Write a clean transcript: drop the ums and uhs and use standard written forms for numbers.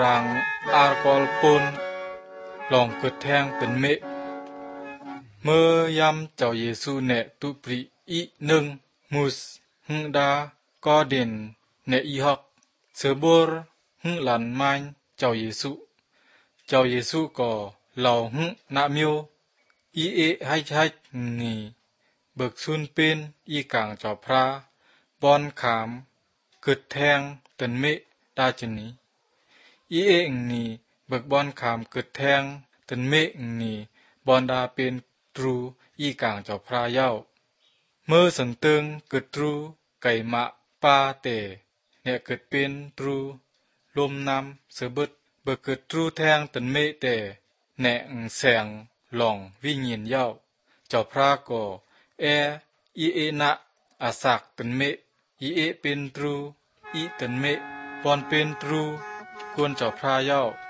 รังอากอลปุนลองกึดแทงเป็นเมะเมื่อยำเจ้าเยซูเนตุปริอีหนึ่งมุสหึดาก็เด่นเนอีฮอกเสบุรหึหลันไม้เจ้าเยซูก็เหล่าหึนามิวอีเอให้นี่เบิกซุนเป็นอีกลางเจ้าพระบอนขามกึดแทงตันเมะดาจนีอีเอนี่เบิกบอนขามกึดแทงตันเมะนี่บอนดาเป็นตรูอีกลางเจ้าพระเย้าเมื่อสันตึงกึดตรูไก่มะปาเตเนี่ยกึดเป็นตรูลมนำเสบึดเบิกกึดตรูแทงตันเมะแต่แหน่งแสงหล่องวิญญาณเย้าเจ้าพระก็อีเอนะอาศักตันเมะอีเอเป็นตรูอีตันเมะปอนเป็นตรูกวนเจ้าพระเย้า